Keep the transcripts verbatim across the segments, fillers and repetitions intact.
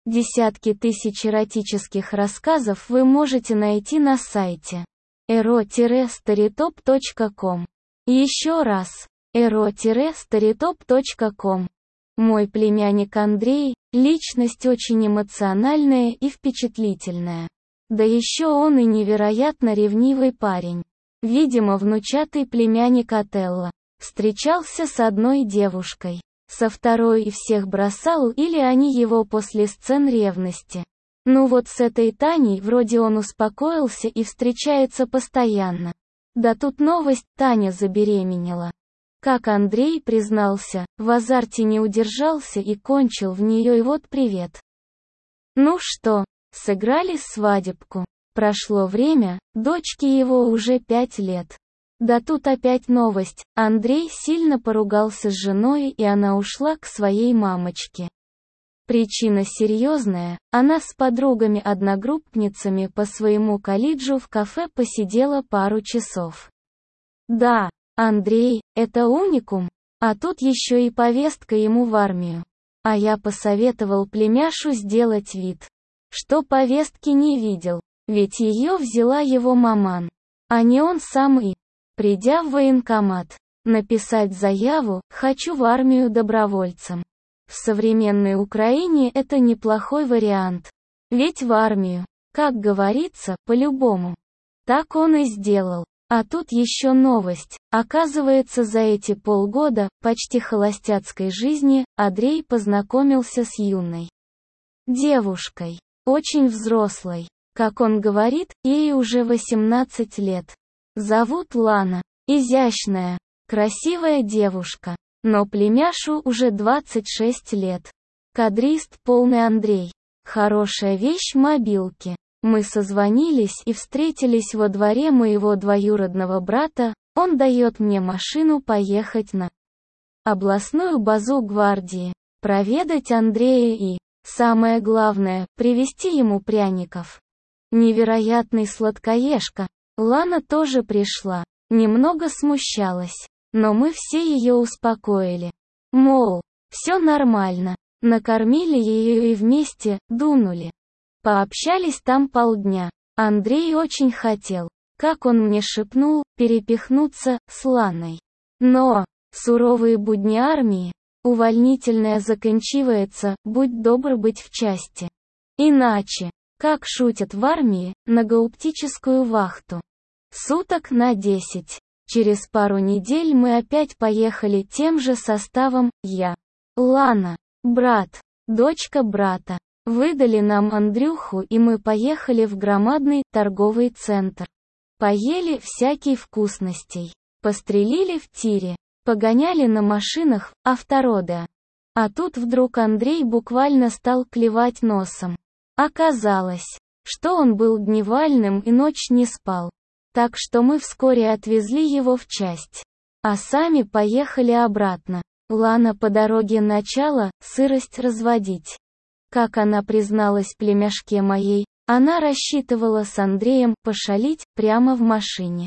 Десятки тысяч эротических рассказов вы можете найти на сайте эро старитоп точка ком. Еще раз, эро старитоп точка ком. Мой племянник Андрей – личность очень эмоциональная и впечатлительная. Да еще он и невероятно ревнивый парень. Видимо, внучатый племянник Отелло. Встречался с одной девушкой. Со второй и всех бросал, или они его после сцен ревности. Ну вот с этой Таней вроде он успокоился и встречается постоянно. Да тут новость, Таня забеременела. Как Андрей признался, в азарте не удержался и кончил в нее, и вот привет. Ну что, сыграли свадебку. Прошло время, дочке его уже пять лет. Да тут опять новость, Андрей сильно поругался с женой, и она ушла к своей мамочке. Причина серьезная, она с подругами-одногруппницами по своему колледжу в кафе посидела пару часов. Да, Андрей, это уникум, а тут еще и повестка ему в армию. А я посоветовал племяшу сделать вид, что повестки не видел, ведь ее взяла его маман, а не он сам, и, придя в военкомат, написать заяву «хочу в армию добровольцем». В современной Украине это неплохой вариант. Ведь в армию, как говорится, по-любому. Так он и сделал. А тут еще новость. Оказывается, за эти полгода, почти холостяцкой жизни, Андрей познакомился с юной девушкой. Очень взрослой. Как он говорит, ей уже восемнадцать лет. Зовут Лана. Изящная, красивая девушка. Но племяшу уже двадцать шесть лет. Кадрист полный Андрей. Хорошая вещь мобилки. Мы созвонились и встретились во дворе моего двоюродного брата, он дает мне машину поехать на областную базу гвардии, проведать Андрея и, самое главное, привезти ему пряников. Невероятный сладкоежка. Лана тоже пришла, немного смущалась, но мы все ее успокоили. Мол, все нормально, накормили ее и вместе дунули. Пообщались там полдня. Андрей очень хотел, как он мне шепнул, перепихнуться с Ланой. Но суровые будни армии, увольнительное заканчивается, будь добр быть в части. Иначе, как шутят в армии, на гауптическую вахту. Суток на десять. Через пару недель мы опять поехали тем же составом, я, Лана, брат, дочка брата. Выдали нам Андрюху, и мы поехали в громадный торговый центр. Поели всякие вкусностей. Пострелили в тире. Погоняли на машинах, автородео. А тут вдруг Андрей буквально стал клевать носом. Оказалось, что он был дневальным и ночь не спал. Так что мы вскоре отвезли его в часть. А сами поехали обратно. Лана по дороге начала сырость разводить. Как она призналась племяшке моей, она рассчитывала с Андреем пошалить прямо в машине.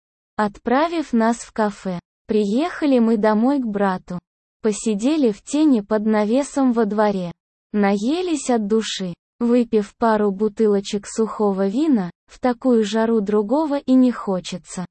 Отправив нас в кафе, приехали мы домой к брату. Посидели в тени под навесом во дворе. Наелись от души, выпив пару бутылочек сухого вина, в такую жару другого и не хочется.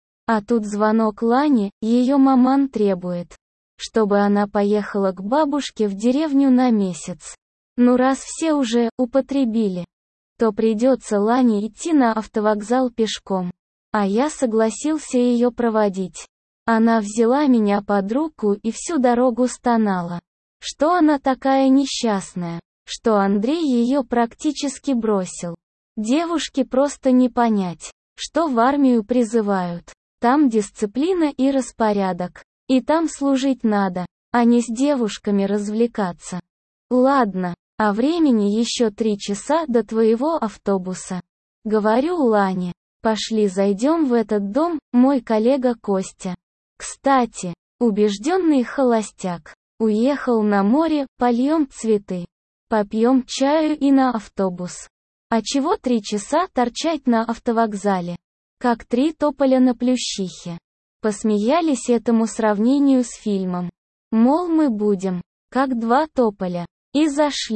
А тут звонок Лане, ее маман требует, чтобы она поехала к бабушке в деревню на месяц. Ну раз все уже употребили, то придется Лане идти на автовокзал пешком. А я согласился ее проводить. Она взяла меня под руку и всю дорогу стонала, что она такая несчастная, что Андрей ее практически бросил. Девушке просто не понять, что в армию призывают. Там дисциплина и распорядок. И там служить надо, а не с девушками развлекаться. Ладно. А времени еще три часа до твоего автобуса. Говорю Лане, пошли зайдем в этот дом, мой коллега Костя. Кстати, убежденный холостяк. Уехал на море, польем цветы. Попьем чаю и на автобус. А чего три часа торчать на автовокзале? Как три тополя на Плющихе. Посмеялись этому сравнению с фильмом. Мол, мы будем, как два тополя. И зашли.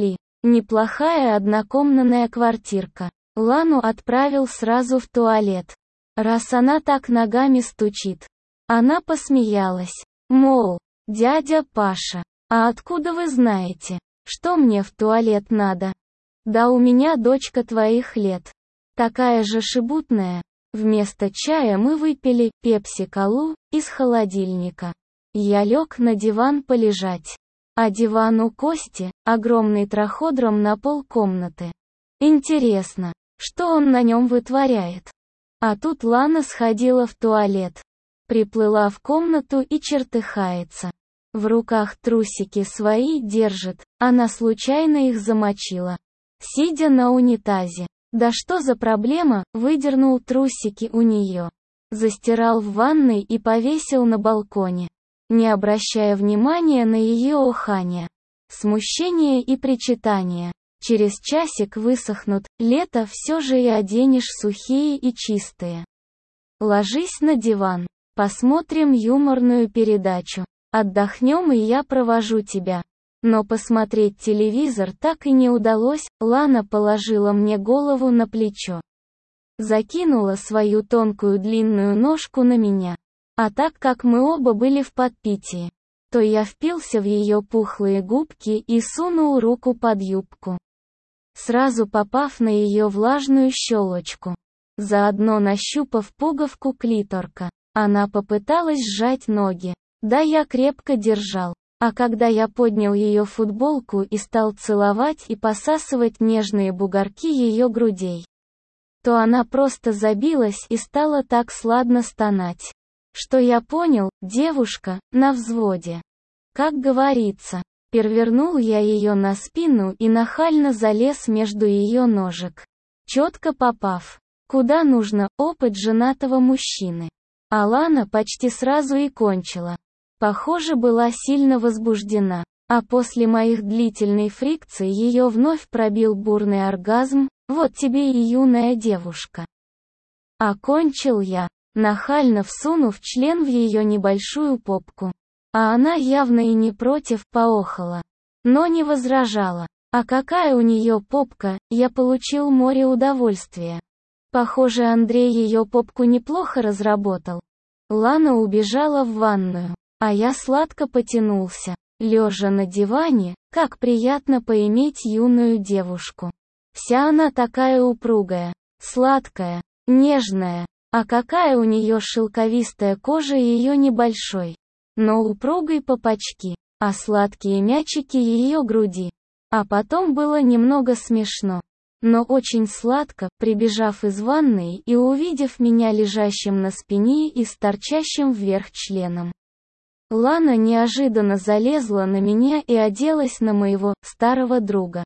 Неплохая однокомнатная квартирка. Лану отправил сразу в туалет. Раз она так ногами стучит. Она посмеялась. Мол, дядя Паша, а откуда вы знаете, что мне в туалет надо? Да у меня дочка твоих лет. Такая же шебутная. Вместо чая мы выпили пепси-колу из холодильника. Я лег на диван полежать. А диван у Кости, огромный траходром на полкомнаты. Интересно, что он на нем вытворяет? А тут Лана сходила в туалет. Приплыла в комнату и чертыхается. В руках трусики свои держит, она случайно их замочила. Сидя на унитазе. Да что за проблема, выдернул трусики у нее. Застирал в ванной и повесил на балконе. Не обращая внимания на ее оханье. Смущение и причитание. Через часик высохнут, лето все же и оденешь сухие и чистые. Ложись на диван. Посмотрим юморную передачу. Отдохнем и я провожу тебя. Но посмотреть телевизор так и не удалось, Лана положила мне голову на плечо. Закинула свою тонкую длинную ножку на меня. А так как мы оба были в подпитии, то я впился в ее пухлые губки и сунул руку под юбку. Сразу попав на ее влажную щелочку. Заодно нащупав пуговку клиторка. Она попыталась сжать ноги. Да я крепко держал. А когда я поднял ее футболку и стал целовать и посасывать нежные бугорки ее грудей, то она просто забилась и стала так сладно стонать, что я понял, девушка, на взводе. Как говорится, перевернул я ее на спину и нахально залез между ее ножек. Четко попав, куда нужно, опыт женатого мужчины. А Лана почти сразу и кончила. Похоже, была сильно возбуждена. А после моих длительной фрикции ее вновь пробил бурный оргазм. Вот тебе и юная девушка. Окончил я, нахально всунув член в ее небольшую попку. А она явно и не против, поохала. Но не возражала. А какая у нее попка, я получил море удовольствия. Похоже, Андрей ее попку неплохо разработал. Лана убежала в ванную. А я сладко потянулся, лежа на диване, как приятно поиметь юную девушку. Вся она такая упругая, сладкая, нежная, а какая у нее шелковистая кожа ее небольшой, но упругой попочки, а сладкие мячики ее груди. А потом было немного смешно, но очень сладко, прибежав из ванной и увидев меня лежащим на спине и с торчащим вверх членом. Лана неожиданно залезла на меня и оделась на моего старого друга.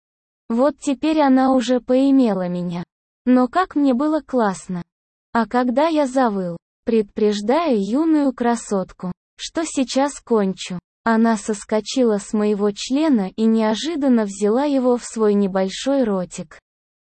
Вот теперь она уже поимела меня. Но как мне было классно. А когда я завыл, предупреждая юную красотку, что сейчас кончу, она соскочила с моего члена и неожиданно взяла его в свой небольшой ротик.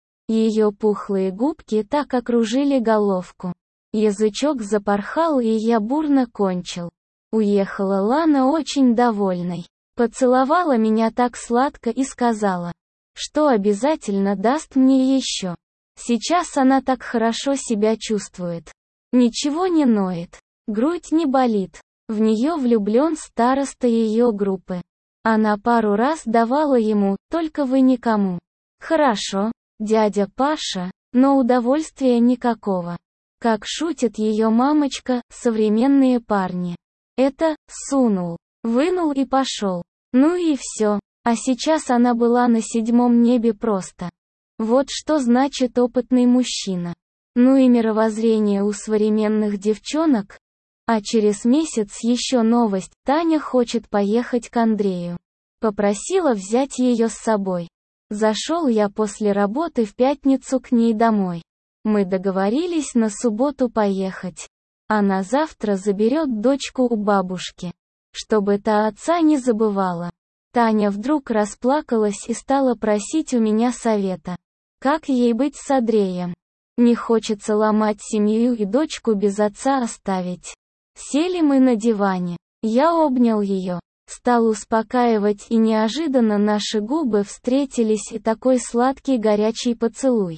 Ее пухлые губки так окружили головку. Язычок запорхал, и я бурно кончил. Уехала Лана очень довольной. Поцеловала меня так сладко и сказала, что обязательно даст мне еще. Сейчас она так хорошо себя чувствует. Ничего не ноет. Грудь не болит. В нее влюблен староста ее группы. Она пару раз давала ему, только вы никому. Хорошо, дядя Паша, но удовольствия никакого. Как шутит ее мамочка, современные парни. Это, сунул, вынул и пошел. Ну и все. А сейчас она была на седьмом небе просто. Вот что значит опытный мужчина. Ну и мировоззрение у современных девчонок. А через месяц еще новость, Таня хочет поехать к Андрею. Попросила взять ее с собой. Зашел я после работы в пятницу к ней домой. Мы договорились на субботу поехать. Она завтра заберет дочку у бабушки. Чтобы та отца не забывала. Таня вдруг расплакалась и стала просить у меня совета. Как ей быть с Андреем? Не хочется ломать семью и дочку без отца оставить. Сели мы на диване. Я обнял ее. Стал успокаивать, и неожиданно наши губы встретились, и такой сладкий горячий поцелуй.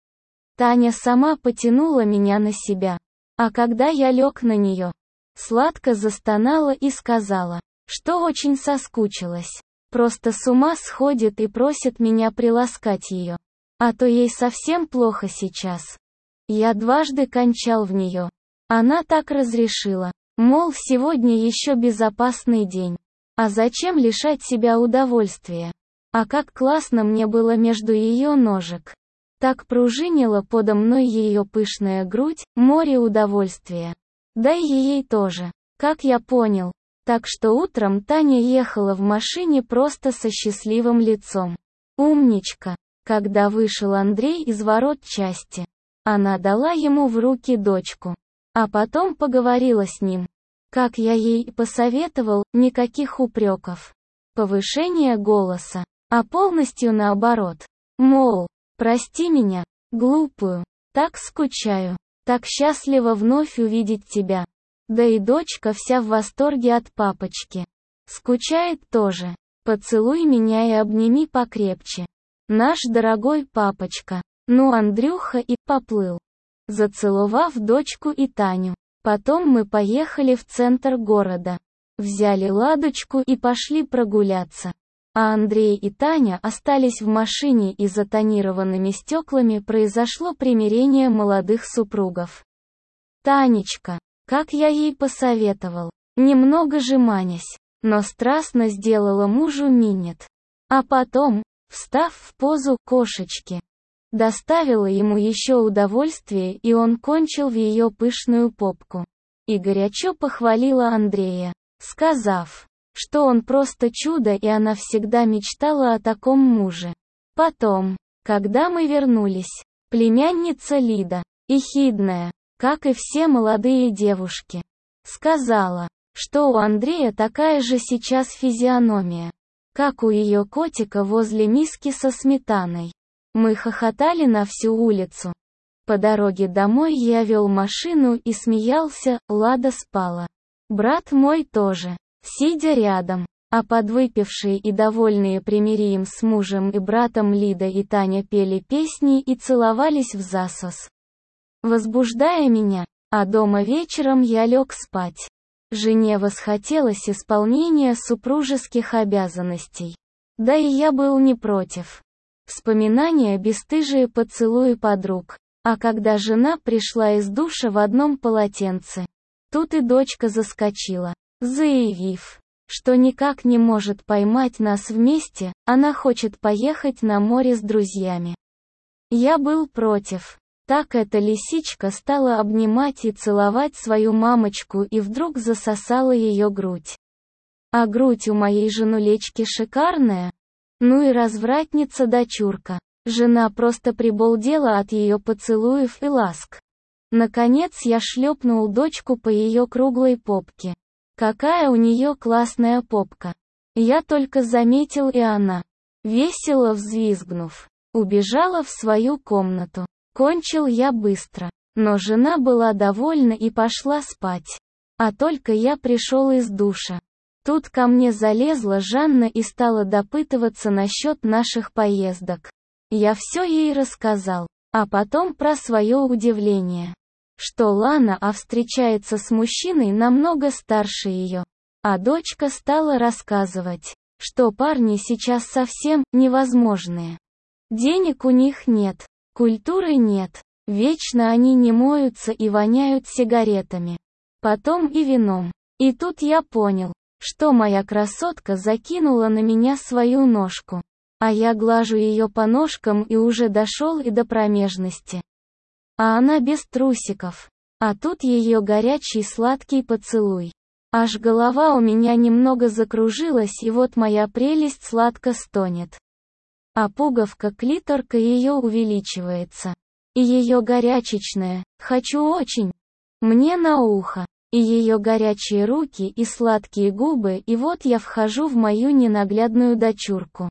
Таня сама потянула меня на себя. А когда я лег на нее, сладко застонала и сказала, что очень соскучилась. Просто с ума сходит и просит меня приласкать ее. А то ей совсем плохо сейчас. Я дважды кончал в нее. Она так разрешила. Мол, сегодня еще безопасный день. А зачем лишать себя удовольствия? А как классно мне было между ее ножек. Так пружинила подо мной ее пышная грудь, море удовольствия. Да и ей тоже. Как я понял. Так что утром Таня ехала в машине просто со счастливым лицом. Умничка. Когда вышел Андрей из ворот части, она дала ему в руки дочку. А потом поговорила с ним. Как я ей и посоветовал, никаких упреков. Повышение голоса. А полностью наоборот. Мол, прости меня, глупую. Так скучаю. Так счастлива вновь увидеть тебя. Да и дочка вся в восторге от папочки. Скучает тоже. Поцелуй меня и обними покрепче. Наш дорогой папочка. Ну, Андрюха и поплыл. Зацеловав дочку и Таню. Потом мы поехали в центр города. Взяли ладочку и пошли прогуляться. А Андрей и Таня остались в машине, и за тонированными стеклами произошло примирение молодых супругов. Танечка, как я ей посоветовал, немного жеманясь, но страстно сделала мужу минет. А потом, встав в позу кошечки, доставила ему еще удовольствие, и он кончил в ее пышную попку. И горячо похвалила Андрея, сказав, что он просто чудо, и она всегда мечтала о таком муже. Потом, когда мы вернулись, племянница Лида, ехидная, как и все молодые девушки, сказала, что у Андрея такая же сейчас физиономия, как у ее котика возле миски со сметаной. Мы хохотали на всю улицу. По дороге домой я вел машину и смеялся, Лада спала. Брат мой тоже, сидя рядом. А подвыпившие и довольные примирием с мужем и братом Лида и Таня пели песни и целовались в засос, возбуждая меня. А дома вечером я лег спать. Жене восхотелось исполнения супружеских обязанностей. Да и я был не против. Вспоминания бесстыжие поцелуи подруг. А когда жена пришла из душа в одном полотенце, тут и дочка заскочила, заявив, что никак не может поймать нас вместе, она хочет поехать на море с друзьями. Я был против. Так эта лисичка стала обнимать и целовать свою мамочку и вдруг засосала ее грудь. А грудь у моей женулечки шикарная. Ну и развратница-дочурка. Жена просто прибалдела от ее поцелуев и ласк. Наконец я шлепнул дочку по ее круглой попке. Какая у нее классная попка. Я только заметил, и она, весело взвизгнув, убежала в свою комнату. Кончил я быстро, но жена была довольна и пошла спать. А только я пришел из душа. Тут ко мне залезла Жанна и стала допытываться насчет наших поездок. Я все ей рассказал, а потом про свое удивление, что Лана а встречается с мужчиной намного старше ее. А дочка стала рассказывать, что парни сейчас совсем невозможные. Денег у них нет. Культуры нет, вечно они не моются и воняют сигаретами. Потом и вином. И тут я понял, что моя красотка закинула на меня свою ножку. А я глажу ее по ножкам и уже дошел и до промежности. А она без трусиков. А тут ее горячий сладкий поцелуй. Аж голова у меня немного закружилась, и вот моя прелесть сладко стонет. А пуговка клиторка ее увеличивается. И ее горячечная, хочу очень, мне на ухо. И ее горячие руки и сладкие губы, и вот я вхожу в мою ненаглядную дочурку.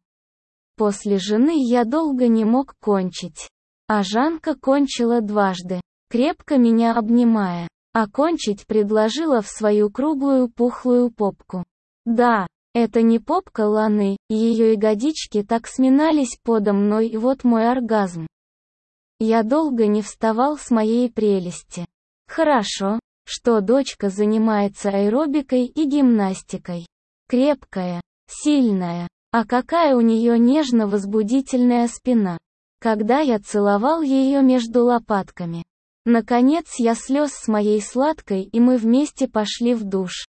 После жены я долго не мог кончить. А Жанка кончила дважды, крепко меня обнимая. А кончить предложила в свою круглую пухлую попку. Да, Это не попка Ланы, ее ягодички так сминались подо мной, и вот мой оргазм. Я долго не вставал с моей прелести. Хорошо, что дочка занимается аэробикой и гимнастикой. Крепкая, сильная, а какая у нее нежно-возбудительная спина. Когда я целовал ее между лопатками. Наконец я слез с моей сладкой, и мы вместе пошли в душ.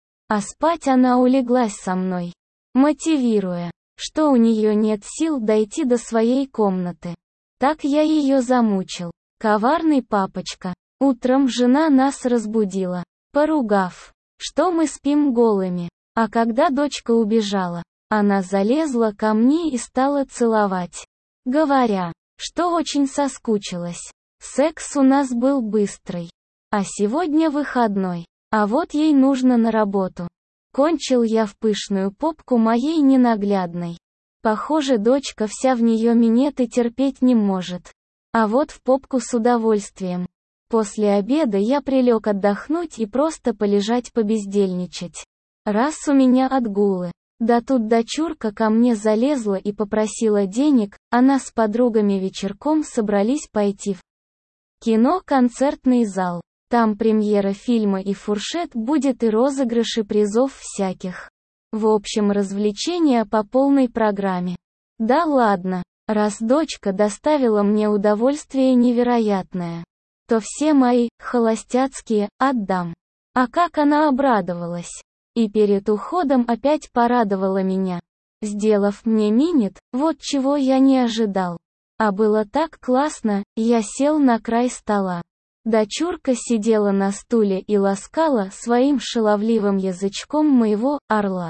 А спать она улеглась со мной, мотивируя, что у нее нет сил дойти до своей комнаты. Так я ее замучил. Коварный папочка. Утром жена нас разбудила, поругав, что мы спим голыми. А когда дочка убежала, она залезла ко мне и стала целовать, говоря, что очень соскучилась. Секс у нас был быстрый. А сегодня выходной. А вот ей нужно на работу. Кончил я в пышную попку моей ненаглядной. Похоже, дочка вся в нее минет и терпеть не может. А вот в попку с удовольствием. После обеда я прилег отдохнуть и просто полежать побездельничать. Раз у меня отгулы. Да тут дочурка ко мне залезла и попросила денег, она с подругами вечерком собрались пойти в кино-концертный зал. Там премьера фильма и фуршет будет, и розыгрыши призов всяких. В общем, развлечения по полной программе. Да ладно, раз дочка доставила мне удовольствие невероятное, то все мои, холостяцкие, отдам. А как она обрадовалась. И перед уходом опять порадовала меня, сделав мне минет, вот чего я не ожидал. А было так классно, я сел на край стола. Дочурка сидела на стуле и ласкала своим шаловливым язычком моего орла,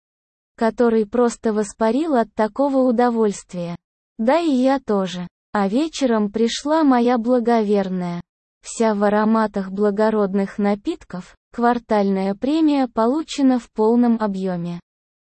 который просто воспарил от такого удовольствия. Да и я тоже. А вечером пришла моя благоверная. Вся в ароматах благородных напитков, квартальная премия получена в полном объеме.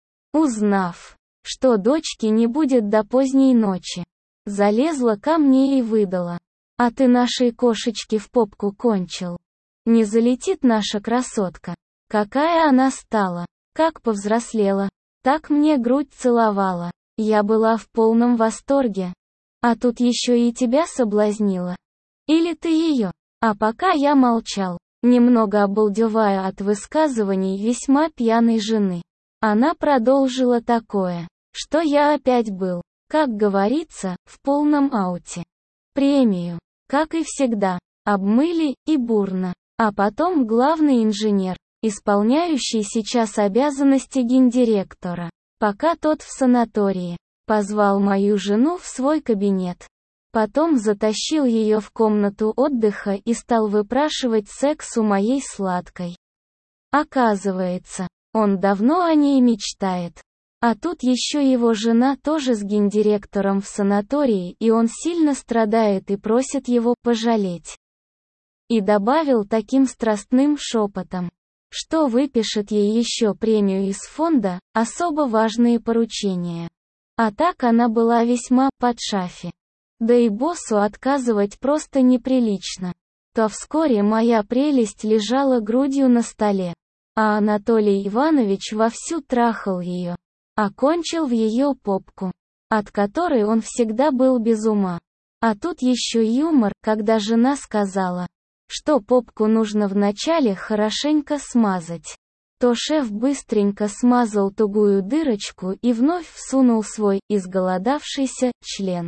Узнав, что дочки не будет до поздней ночи, залезла ко мне и выдала. А ты нашей кошечке в попку кончил. Не залетит наша красотка. Какая она стала. Как повзрослела. Так мне грудь целовала. Я была в полном восторге. А тут еще и тебя соблазнила. Или ты ее? А пока я молчал, немного обалдевая от высказываний весьма пьяной жены. Она продолжила такое, что я опять был, как говорится, в полном ауте. Премию, как и всегда, обмыли, и бурно. А потом главный инженер, исполняющий сейчас обязанности гендиректора, пока тот в санатории, позвал мою жену в свой кабинет. Потом затащил ее в комнату отдыха и стал выпрашивать секс у моей сладкой. Оказывается, он давно о ней мечтает. А тут еще его жена тоже с гендиректором в санатории, и он сильно страдает и просит его пожалеть. И добавил таким страстным шепотом, что выпишет ей еще премию из фонда, особо важные поручения. А так она была весьма под шафе. Да и боссу отказывать просто неприлично. То вскоре моя прелесть лежала грудью на столе, а Анатолий Иванович вовсю трахал ее. Окончил в ее попку, от которой он всегда был без ума. А тут еще юмор, когда жена сказала, что попку нужно вначале хорошенько смазать. То шеф быстренько смазал тугую дырочку и вновь всунул свой, изголодавшийся, член,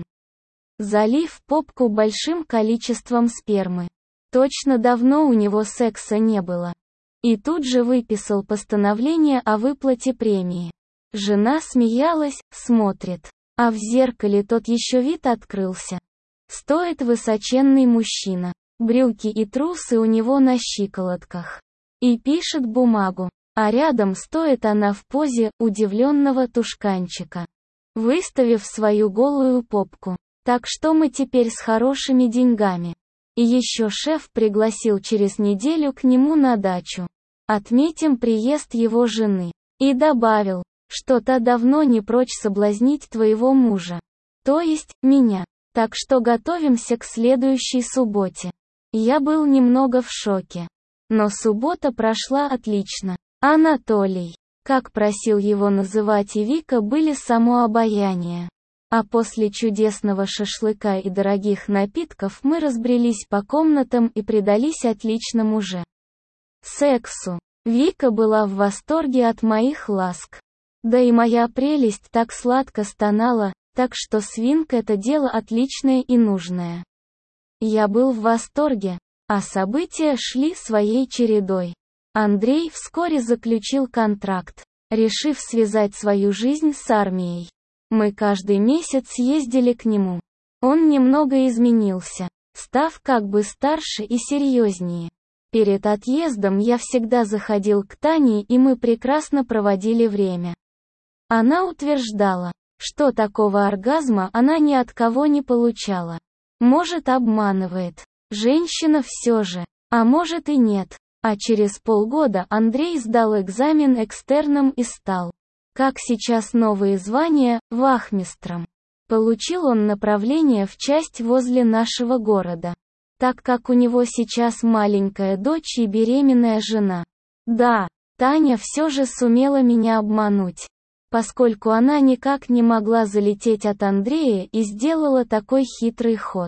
залив попку большим количеством спермы. Точно давно у него секса не было. И тут же выписал постановление о выплате премии. Жена смеялась, смотрит. А в зеркале тот еще вид открылся. Стоит высоченный мужчина. Брюки и трусы у него на щиколотках. И пишет бумагу. А рядом стоит она в позе удивленного тушканчика, выставив свою голую попку. Так что мы теперь с хорошими деньгами. И еще шеф пригласил через неделю к нему на дачу. Отметим приезд его жены. И добавил, что та давно не прочь соблазнить твоего мужа. То есть, меня. Так что готовимся к следующей субботе. Я был немного в шоке. Но суббота прошла отлично. Анатолий Как просил его называть, и Вика были само обаяние. А после чудесного шашлыка и дорогих напитков мы разбрелись по комнатам и предались отличному же сексу. Вика была в восторге от моих ласк. Да и моя прелесть так сладко стонала, так что свинг — это дело отличное и нужное. Я был в восторге, а события шли своей чередой. Андрей вскоре заключил контракт, решив связать свою жизнь с армией. Мы каждый месяц ездили к нему. Он немного изменился, став как бы старше и серьезнее. Перед отъездом я всегда заходил к Тане, и мы прекрасно проводили время. Она утверждала, что такого оргазма она ни от кого не получала. Может, обманывает. Женщина все же. А может и нет. А через полгода Андрей сдал экзамен экстерном и стал, как сейчас новые звания, вахмистром. Получил он направление в часть возле нашего города, так как у него сейчас маленькая дочь и беременная жена. Да, Таня все же сумела меня обмануть, поскольку она никак не могла залететь от Андрея и сделала такой хитрый ход,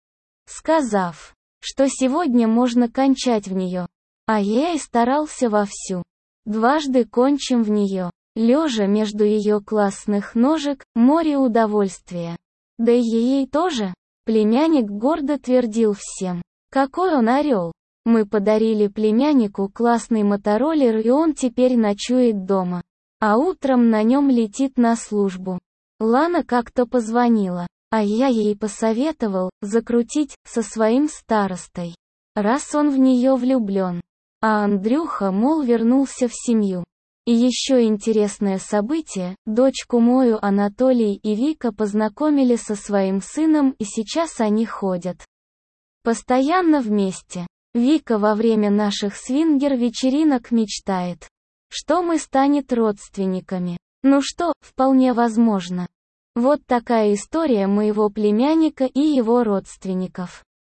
сказав, что сегодня можно кончать в нее. А я и старался вовсю. Дважды кончим в нее, лежа между ее классных ножек, море удовольствия. Да и ей тоже. Племянник гордо твердил всем, какой он орел. Мы подарили племяннику классный мотороллер, и он теперь ночует дома, а утром на нем летит на службу. Лана как-то позвонила, а я ей посоветовал закрутить со своим старостой, раз он в нее влюблен. А Андрюха, мол, вернулся в семью. И еще интересное событие, дочку мою Анатолий и Вика познакомили со своим сыном, и сейчас они ходят постоянно вместе. Вика во время наших свингер-вечеринок мечтает, что мы станем родственниками. Ну что, вполне возможно. Вот такая история моего племянника и его родственников.